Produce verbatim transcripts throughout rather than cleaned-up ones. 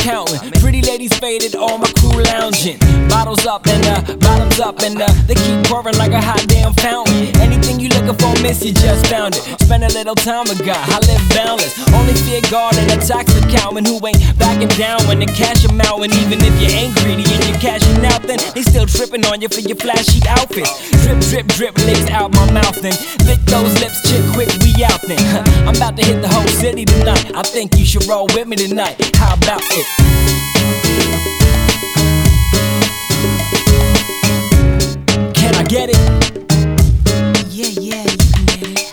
counting. Pretty ladies faded, all my crew lounging. Bottles up and uh, bottoms up and uh, they keep pouring like a hot damn fountain. Anything you looking for, miss, you just found it. Spend a little time with God, I live boundless. Only fear God and a tax accountant who ain't backing down when they cash them out. And even if you ain't greedy and you're cashing out, then they still tripping on you for your flashy outfits. Drip, drip, drip, licks out my mouth then lick those lips, chick, quick, we out then. I'm about to hit the whole city tonight. I think you should roll with me tonight. How about it? Can I get it? Yeah, yeah, you can get it.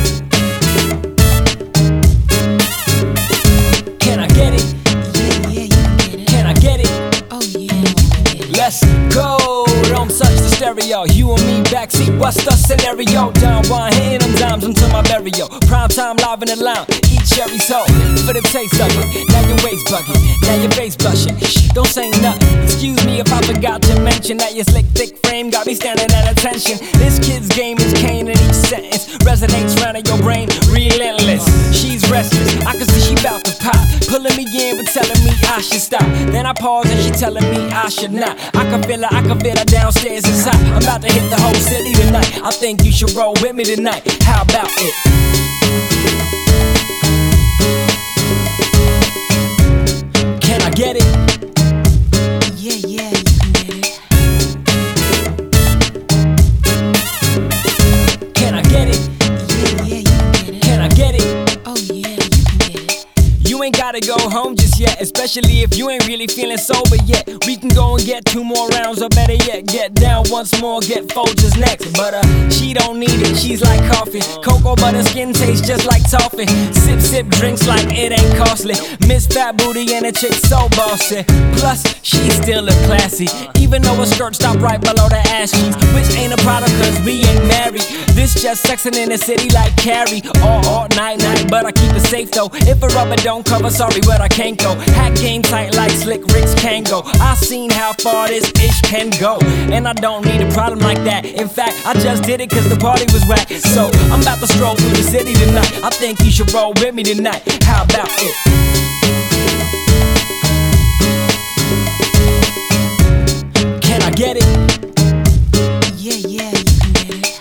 Can I get it? Yeah, yeah, you can get it. Can I get it? Oh yeah, you can get it. Let's go. Don't touch the stereo. You and me backseat. What's the scenario? Down one, hitting them dimes until my burial. Prime time live in the lounge. Eat cherry soul for the taste of it. Now your waist bugging. Now your face blushing. Shh, don't say nothing. Excuse me if I forgot to mention that your slick, thick frame got me standing at attention. This kid's game is cane in each sentence. Resonates round in your brain. Relentless. She's restless. I can see she bout to pop. Pulling me in but telling me I should stop. Then I pause and she telling me I should not. I can feel her, I can feel her downstairs inside. I'm about to hit the whole city tonight. I think you should roll with me tonight. How about it? Can I get it? Yeah, yeah, you can get it. Can I get it? Yeah, yeah, you can get it. Can I get it? Oh yeah, you can get it. You ain't gotta go home just yet, especially if you ain't really feeling sober yet. We can go and get two more rounds, or better yet, get down once more, get Folgers next. But uh, she don't need it, she's like coffee. Cocoa butter skin tastes just like toffee. Sip, sip, drinks like it ain't costly. Miss Fat Booty and a chick so bossy. Plus, she's still look classy, even though her skirt stop right below the ass cheeks. Which ain't a problem cause we ain't married. This just sexing in the city like Carrie. All, all night, night, but I keep it safe though. If a rubber don't cover, sorry, but I can't go. Hat game tight like Slick Rick's can go. I seen how far this ish can go, and I don't need a problem like that. In fact, I just did it cause the party was whack. So I'm about to stroll through the city tonight. I think you should roll with me tonight. How about it? Can I get it? Yeah, yeah, you can get it.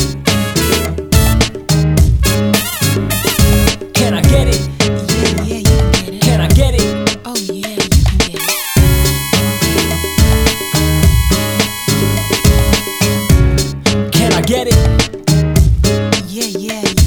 Can I get it? Yeah, yeah, you can get it. Can I get it? Oh yeah, you can get it. Can I get it? Yeah, yeah, you